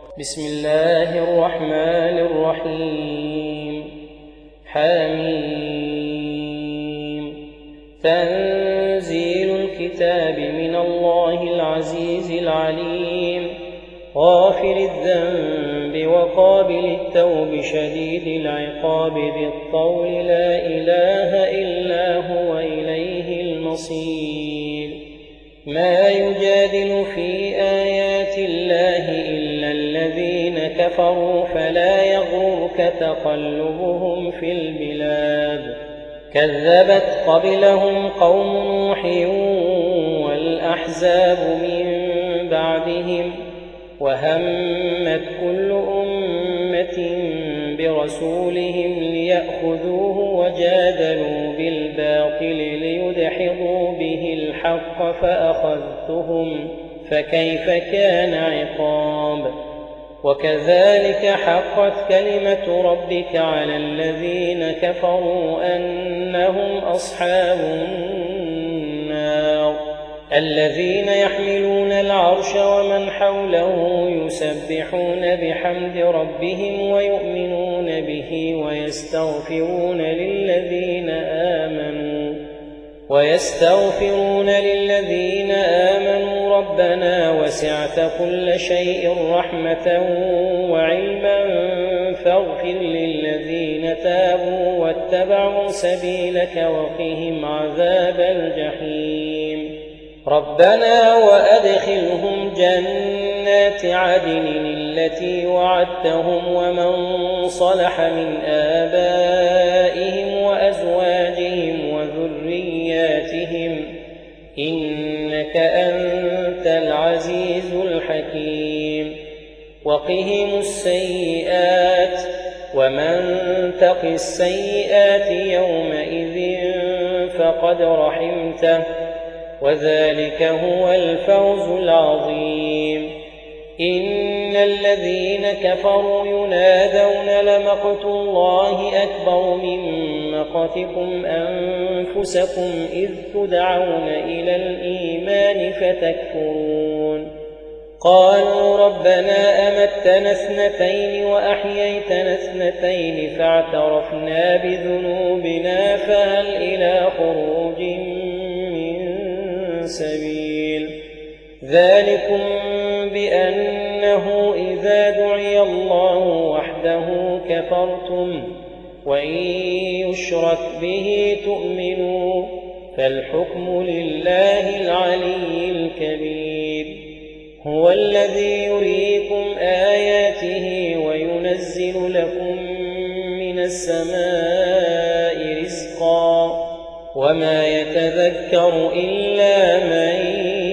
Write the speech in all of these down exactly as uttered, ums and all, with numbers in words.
بسم الله الرحمن الرحيم. حميم. تنزيل الكتاب من الله العزيز العليم، غافر الذنب وقابل التوب شديد العقاب ذي الطول، لا إله إلا هو إليه المصير. ما يجادل في آيات الله إلا الذين كفروا، فلا يغرك تقلبهم في البلاد. كذبت قبلهم قوم نوح والأحزاب من بعدهم، وهمت كل أمة برسولهم ليأخذوه، وجادلوا بالباطل ليدحضوا به الحق فأخذتهم، فكيف كان عقاب. وكذلك حقت كلمة ربك على الذين كفروا أنهم أصحاب النار. الذين يحملون العرش ومن حوله يسبحون بحمد ربهم ويؤمنون به ويستغفرون للذين آمنوا ويستغفرون للذين آمنوا ربنا وسعت كل شيء رحمة وعلما فاغفر للذين تابوا واتبعوا سبيلك وقهم عذاب الجحيم. ربنا وأدخلهم جنات عدن التي وعدتهم ومن صلح من آبائهم وأزواجهم وذرياتهم، إنك أنت العزيز الحكيم. وقهم السيئات، ومن تق السيئات يومئذ فقد رحمته، وذلك هو الفوز العظيم. إن الذين كفروا ينادون لمقت الله أكبر من مقتكم أنفسكم إذ تدعون إلى الإيمان فتكفرون. قالوا ربنا أمتنا اثنتين وأحييتنا اثنتين فاعترفنا بذنوبنا فهل إلى خروج سبيل. ذلكم بأنه إذا دعي الله وحده كفرتم، وإن يشرك به تؤمنوا، فالحكم لله العلي الكبير. هو الذي يريكم آياته وينزل لكم من السماء رزقا، وما يتذكر إلا من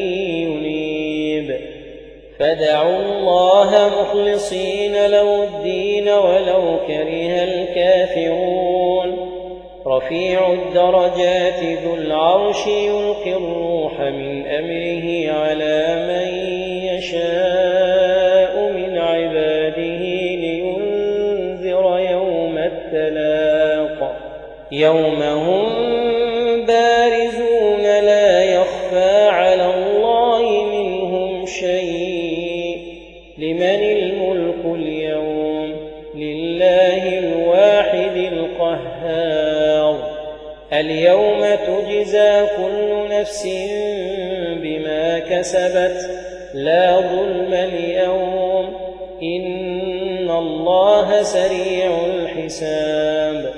ينيب. فادعوا الله مخلصين له الدين ولو كره الكافرون. رفيع الدرجات ذو العرش يلقي الروح من أمره على من يشاء من عباده لينذر يوم التلاق، يوم هم بارزون لا يخفى على الله منهم شيء. لمن الملك اليوم؟ لله الواحد القهار. اليوم تجزى كل نفس بما كسبت، لا ظلم اليوم، إن الله سريع الحساب.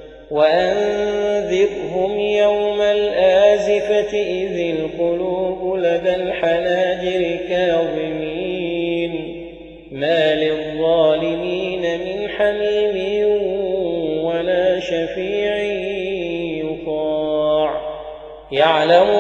وأنذرهم يوم الآزفة إذ القلوب لدى الحناجر كاظمين، ما للظالمين من حميم ولا شفيع يطاع. يعلم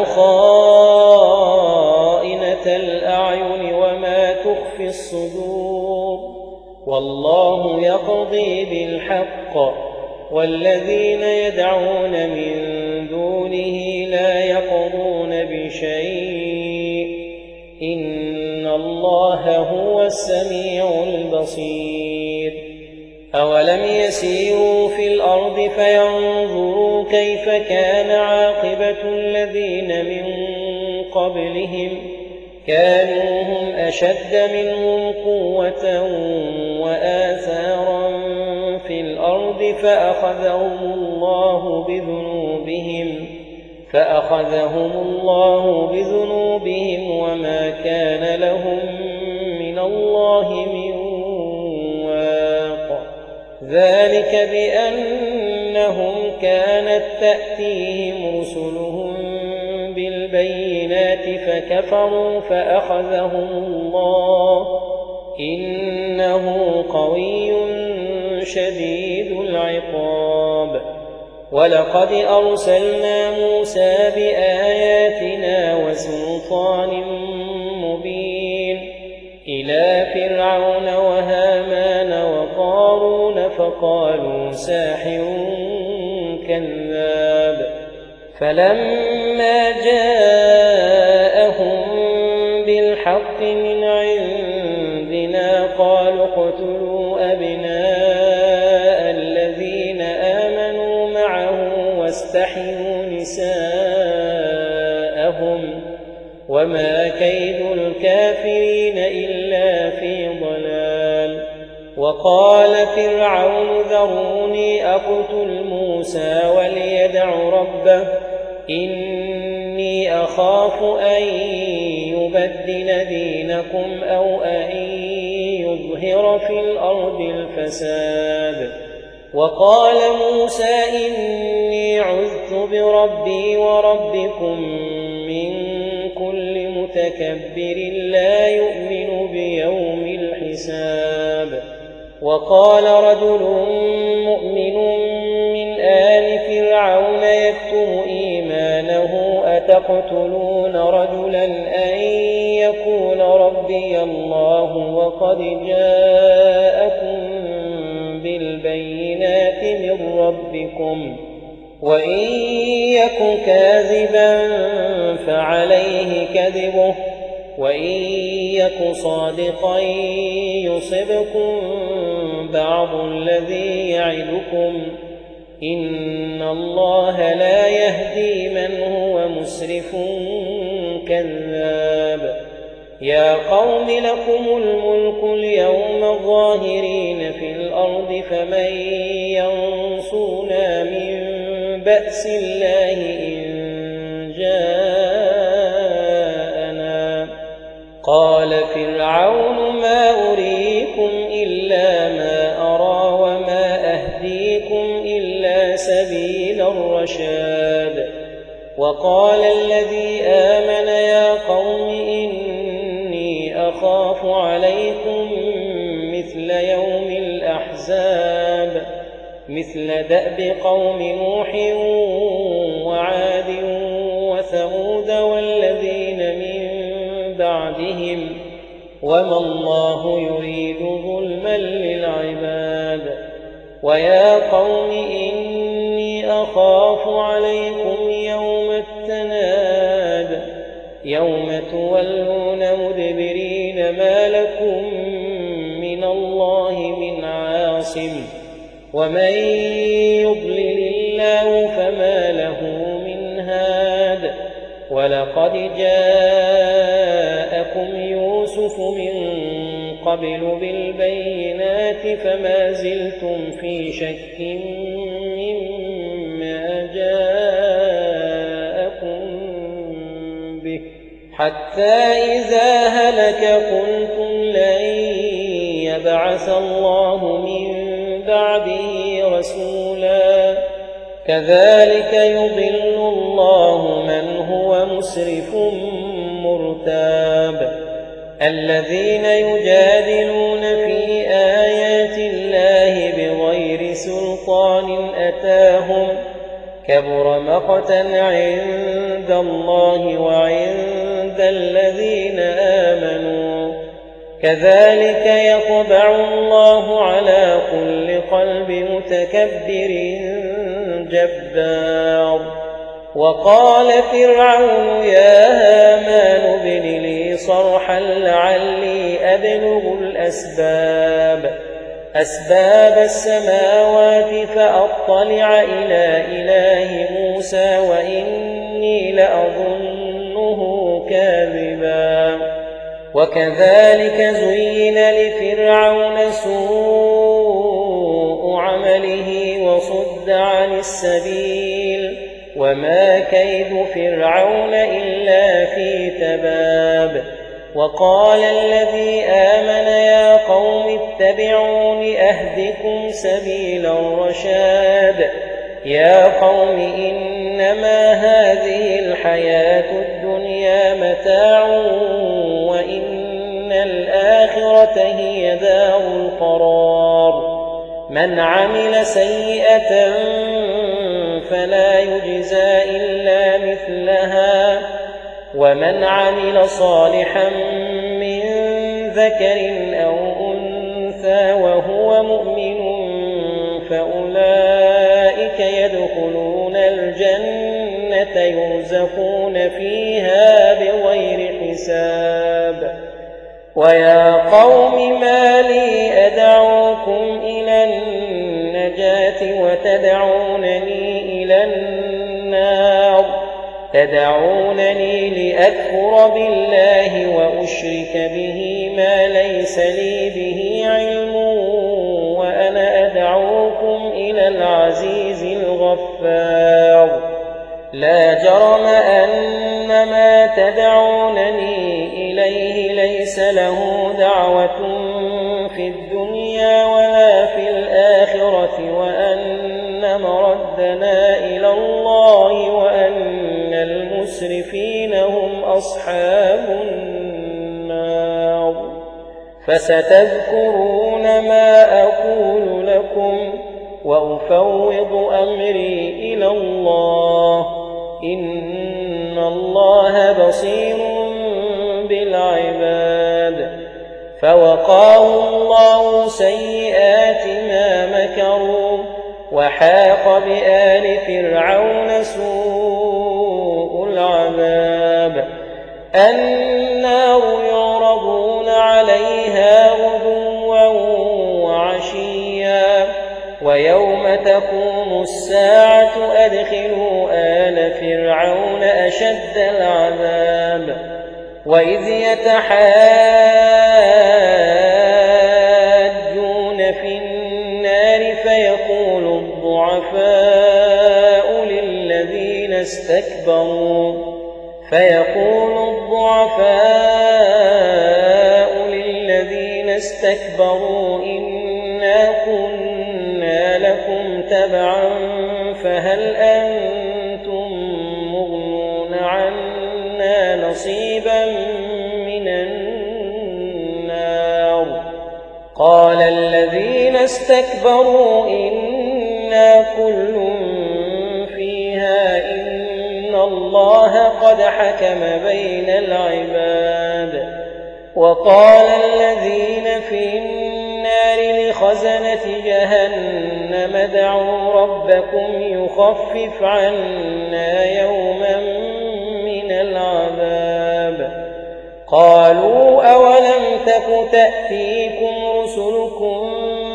خائنة الأعين وما تخفي الصدور، والله يقضي بالحق، والذين يدعون من دونه لا يقضون بشيء، إن الله هو السميع البصير. أولم يسيروا في الأرض فينظروا كيف كان عاقبة الذين من قبلهم كانوا هم أشد منهم قوة وآثارا في الأرض فأخذهم الله بذنوبهم فأخذهم الله بذنوبهم وما كان لهم من الله من واق. ذلك بأنهم كانت تأتيهم رسلهم بالبينات فكفروا فأخذهم الله إنه قوي شديد العقاب. ولقد أرسلنا موسى بآياتنا وسلطان مبين إلى فرعون وهامان وقارون فقالوا ساحر كذاب. فلما جاءهم بالحق من عندنا قالوا اقتلوا أبناء الذين آمنوا معه واستحيوا نساءهم وما كيد الكافرين إلا في ضلال. وقال فرعون ذروني أقتل موسى وليدع ربه إني أخاف أن يبدل دينكم أو أن يظهر في الأرض الفساد. وقال موسى إني عذت بربي وربكم من كل متكبر لا يؤمن بيوم الحساب. وقال رجل مؤمن من آل فرعون يكتم إيمانه أتقتلون رجلا أن يقول ربي الله وقد جاءكم بالبينات من ربكم وإن يك كاذبا فعليه كذبه وإن يك صادقا يصبكم بعض الذي يعدكم إن الله لا يهدي من هو مسرف كذاب. يا قوم لكم الملك اليوم ظاهرين في الأرض فمن ينصرنا من بأس الله إن جاءنا. قال فرعون ما أريكم إلا ما أرى وما أهديكم إلا سبيل الرشاد. وقال الذي آمن يا قوم إني أخاف عليكم مثل يوم الأحزاب مثل دأب قوم نوح وعاد وثمود والذين من بعدهم وما الله يريد ظلما للعباد. ويا قوم إني أخاف عليكم يوم التناد يوم تولون مدبرين ما لكم من الله من عاصم ومن يضلل الله فما له من هاد. ولقد جاءكم يوسف من قبل بالبينات فما زلتم في شك مما جاءكم به حتى إذا هلك قلتم لن يبعث الله من بعده رسولا كذلك يضل الله من هو مسرف مرتاب. الذين يجادلون في آيات الله بغير سلطان أتاهم كبر مقتا عند الله وعند الذين آمنوا كذلك يطبع الله على كل قلب متكبر جبار. وقال فرعون يا هامان ابن لي صرحا لعلي أبلغ الأسباب أسباب السماوات فأطلع إلى إله موسى وإني لأظنه كاذبا. وكذلك زين لفرعون سوء عمله وصد عن السبيل وما كيد فرعون إلا في تباب. وقال الذي آمن يا قوم اتبعون أهدكم سبيل الرشاد. يا قوم إنما هذه الحياة الدنيا متاع وإن الآخرة هي دار القرار. من عمل سيئة فلا يجزى إلا مثلها ومن عمل صالحا من ذكر أو أنثى وهو مؤمن فأولئك يدخلون الجنة يرزقون فيها بغير حساب. ويا قوم ما لي أدعوكم إلى النجاة وتدعونني إلى النار تدعونني لأكفر بالله وأشرك به ما ليس لي به علم وأنا أدعوكم إلى العزيز الغفار. لا جرم أن ما تدعونني إليه ليس له دعوة في الدنيا ولا في الآخرة وأن مردنا إلى الله وأن المسرفين هم أصحاب النار. فستذكرون ما أقول لكم وأفوض أمري إلى الله إن الله بصير بالعباد. فوقاه الله سيئات ما مكروا وحاق بآل فرعون سوء العذاب. النار يعرضون عليها غدوا وعشيا ويوم تقوم الساعة أدخلوا آل فرعون أشد العذاب. وإذ يتحاجون في النار فيقول الضعفاء للذين استكبروا فيقول الضعفاء للذين استكبروا إنا كنا لكم تبعا فهل أنتم مغنون عنا نصيبا من النار. قال الذين استكبروا إنا كل فيها إن الله قد حكم بين العباد. وقال الذين في النار لخزنة جهنم ادعوا ربكم يخفف عنا يوما من العذاب. قالوا أولم تك تأتيكم رسلكم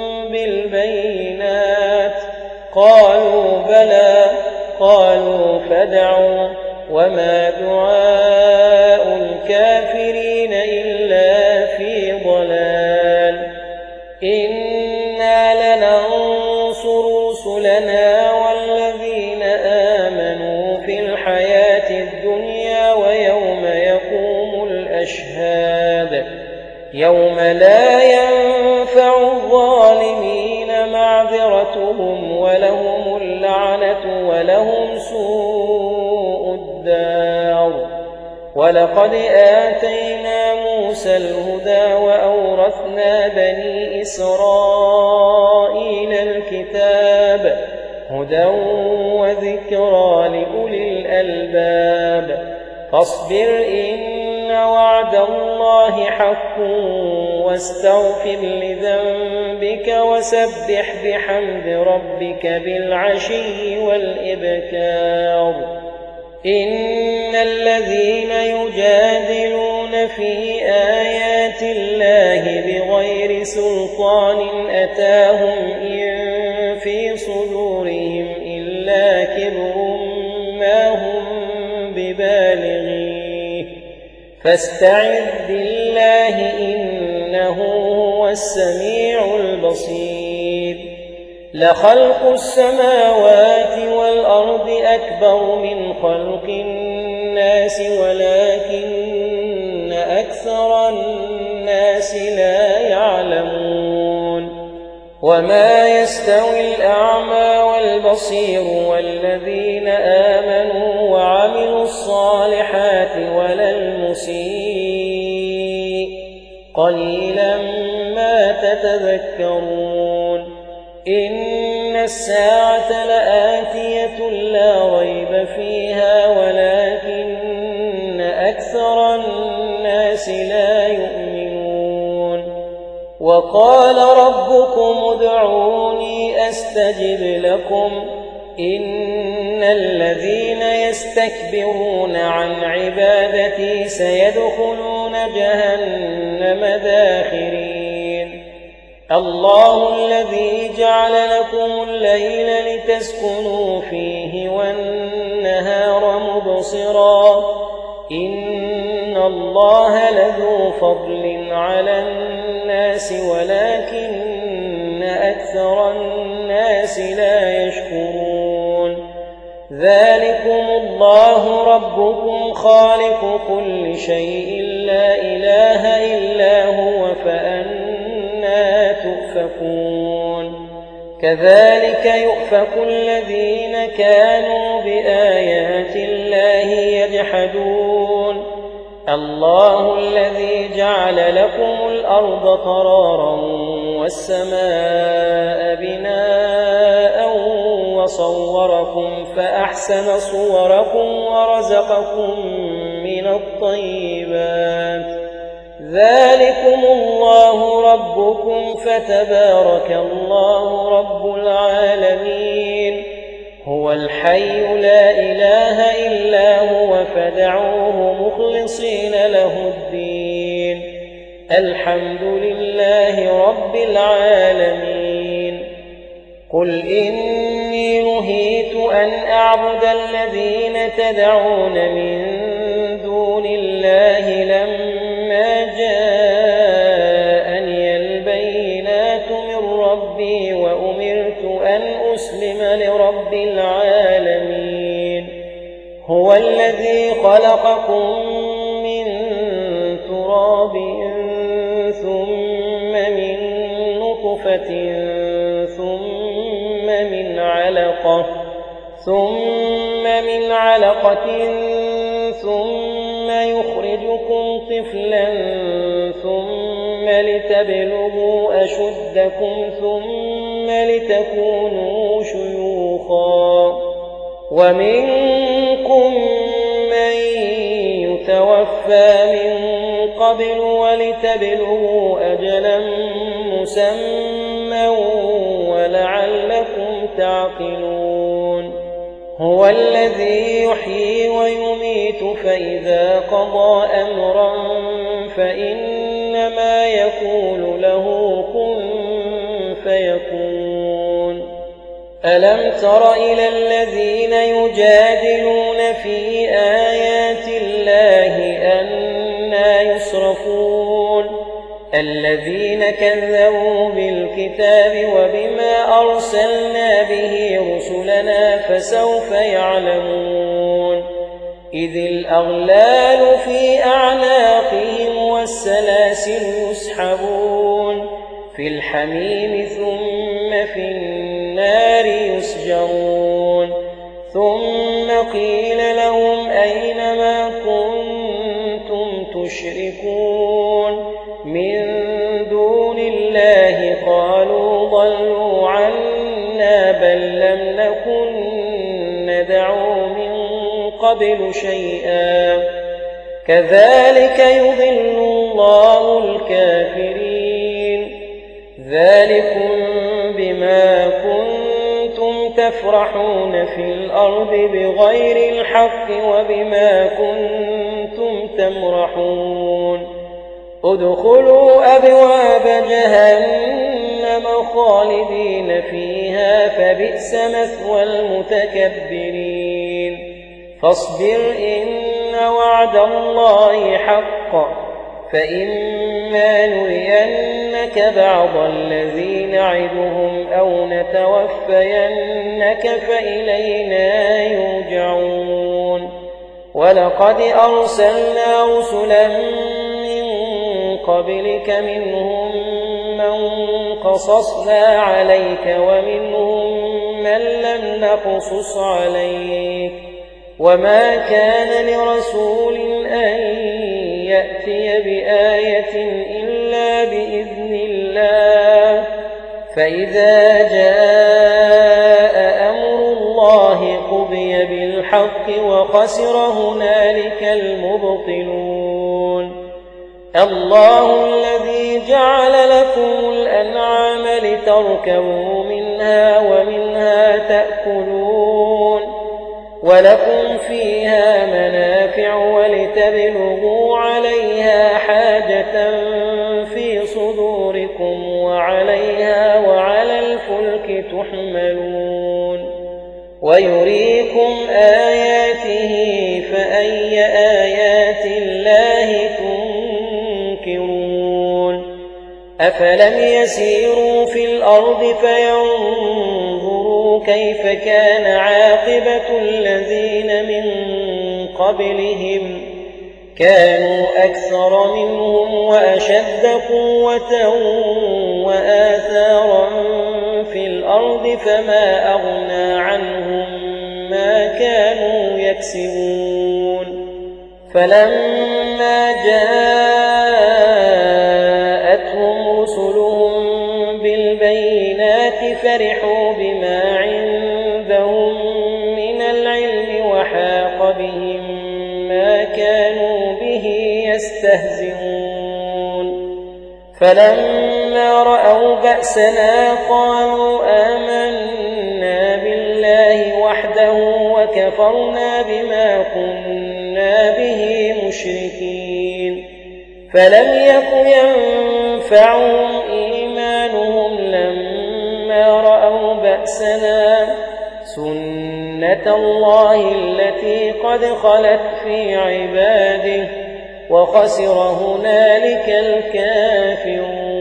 بالبينات قالوا بلى قالوا فادعوا وما دعاء الكافرين إلا في ضلال. إنا لننصر رسلنا والذين آمنوا في الحياة الدنيا ويوم يقوم الأشهاد يوم لا ينفع الظالمين معذرتهم ولهم اللعنة ولهم سوء الدار. ولقد آتينا موسى الهدى وأورثنا بني إسرائيل الكتاب هدى وذكرى لأولي الألباب. فاصبر إن وعد الله حق واستغفر لذنبك وسبح بحمد ربك بالعشي والإبكار. إن الذين يجادلون في آيات الله بغير سلطان أتاهم إن في صدورهم إلا كبر ما هم ببالغيه فاستعذ بالله إنه هو السميع البصير لخلق السماوات والأرض أكبر من خلق الناس ولكن أكثر الناس لا يعلمون وما يستوي الأعمى والبصير والذين آمنوا وعملوا الصالحات ولا المسيء قليلا ما تتذكرون إن الساعة لآتية لا ريب فيها ولكن أكثر الناس لا يؤمنون وقال ربكم ادعوني أستجب لكم إن الذين يستكبرون عن عبادتي سيدخلون جهنم داخرين الله الذي جعل لكم الليل لتسكنوا فيه والنهار مبصرا إن الله لذو فضل على الناس ولكن أكثر الناس لا يشكرون ذلكم الله ربكم خالق كل شيء لا إله إلا هو فأنى تؤفكون كذلك يؤفك الذين كانوا بآيات الله يجحدون الله الذي جعل لكم الأرض قرارا والسماء بناء وصوركم فأحسن صوركم ورزقكم من الطيبات ذلكم الله ربكم فتبارك الله رب العالمين هو الحي لا إله إلا هو فادعوه مخلصين له الدين الحمد لله رب العالمين قل إني نهيت أن أعبد الذين تدعون من دون الله لما جاءني البينات من ربي وأمرت أن أسلم لرب العالمين هو الذي خلقكم من تراب ثم من نطفة ثم من علقة ثم من علقة ثم يخرجكم طفلا ثم لتبلغوا أشدكم ثم لتكونوا شيوخا ومنكم من يتوفى من قبل ولتبلغوا أجلا مسمى ولعلكم تعقلون هو الذي يحيي ويميت فإذا قضى أمرا فإنما يقول له كن فيكون ألم تر إلى الذين يجادلون في آيات الله أنى يصرفون الذين كذبوا بالكتاب وبما أرسلنا به رسلنا فسوف يعلمون إذ الأغلال في أعناقهم والسلاسل يسحبون في الحميم ثم في النار يسجرون ثم قيل لهم أين ما كنتم تشركون من دون الله قالوا ضلوا عنا بل لم نكن ندعو من قبل شيئا كذلك يضل الله الكافرين ذلكم بما كنتم تفرحون في الأرض بغير الحق وبما كنتم تمرحون ادخلوا أبواب جهنم خالدين فيها فبئس مثوى المتكبرين فاصبر إن وعد الله حق فإما نرينك بعض الذي نعدهم أو نتوفينك فإلينا يرجعون ولقد أرسلنا رسلا من قبلك منهم من قصصنا عليك ومنهم من لم نقصص عليك وما كان لرسول أن يأتي بآية إلا بإذن الله فإذا جاء أمر الله قضي بالحق وخسر هنالك المبطلون الله الذي جعل لكم الأنعام لتركبوا منها ومنها تأكلون ولكم فيها منافع ولتبلغوا عليها حاجة في صدوركم وعليها وعلى الفلك تحملون ويريكم آياته فأي آيات الله تنكرون أفلم يسيروا في الأرض فينظروا كيف كان عاقبة الذين من قبلهم كانوا أكثر منهم وأشد قوة وآثارا في الأرض فما أغنى عنهم ما كانوا يكسبون فلما جاءتهم رسلهم بالبينات فرحوا بما عندهم من العلم وحاق بهم ما كانوا به يستهزئون فلما رأوا بأسنا قالوا آمنا بالله وحده وكفرنا بما كنا به مشركين فلم يك ينفعهم إيمانهم لما رأوا بأسنا سنة الله التي قد خلت في عباده وخسر هنالك الكافرون